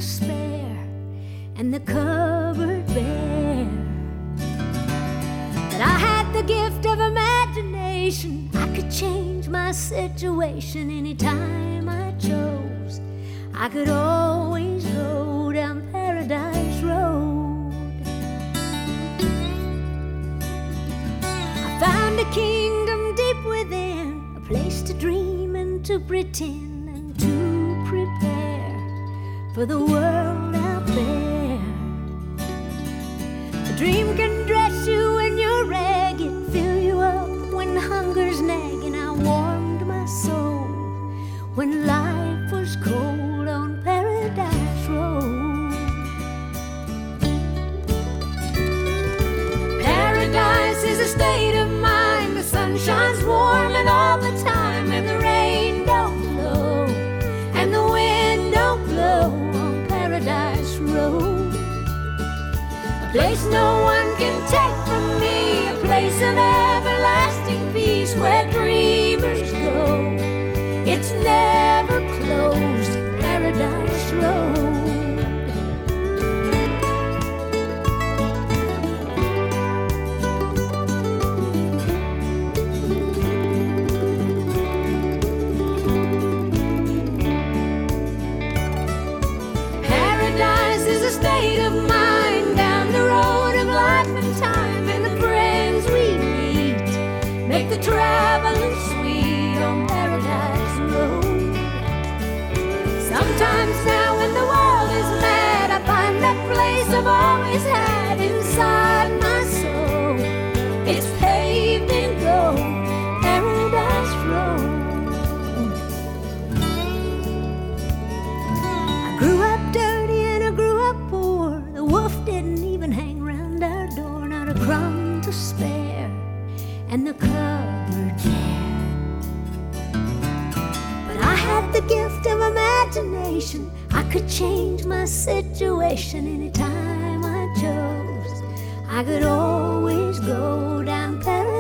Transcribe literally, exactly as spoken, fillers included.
to spare, and the cupboard bare. But I had the gift of imagination. I could change my situation anytime I chose. I could always go down Paradise Road. I found a kingdom deep within, a place to dream and to pretend and to prepare for the world out there. A dream can dress you when you're ragged, fill you up when hunger's nagging. I warmed my soul when life was cold on Paradise Road. Paradise is a state of mind. The sun shines warm and all the time, and the rain don't blow, and the wind don't blow on Paradise Road. A place no one can take from me, a place of everlasting peace where dreamers go. It's never closed, Paradise Road. Paradise is a state of mind down the road of life and time, and the friends we meet make the traveling sweet on Paradise Road. Sometimes now when the world is mad, I find that place I've always had inside my soul. It's paved in gold, Paradise Road. I grew up dirty and I grew up poor. The wolf didn't even hang round our door, not a crumb to spare, and the cupboard bare. But I had the gift of imagination. I could change my situation anytime I chose. I could always go down Paradise